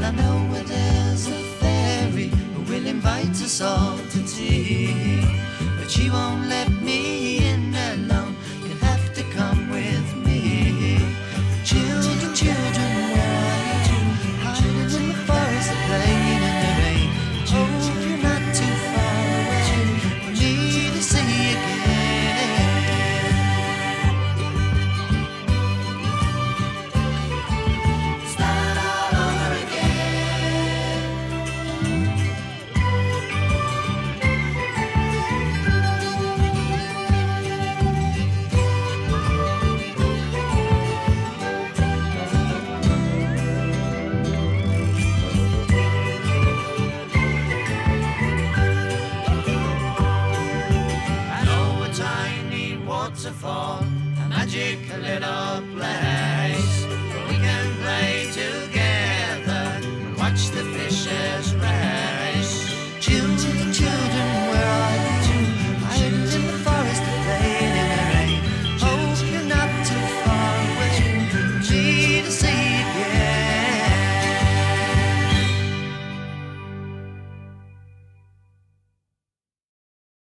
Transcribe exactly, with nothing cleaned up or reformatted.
I know where there's a fairy who will invite us all to tea, but she won't let me in alone. You'll have to come with me. Children, children, where are you? Hiding in the forest, playing in the rain. Hope you're not too far away for me to see again. Start all over again. I know a tiny waterfall, a magic little place where we can play together and watch the fishes race. Children, children.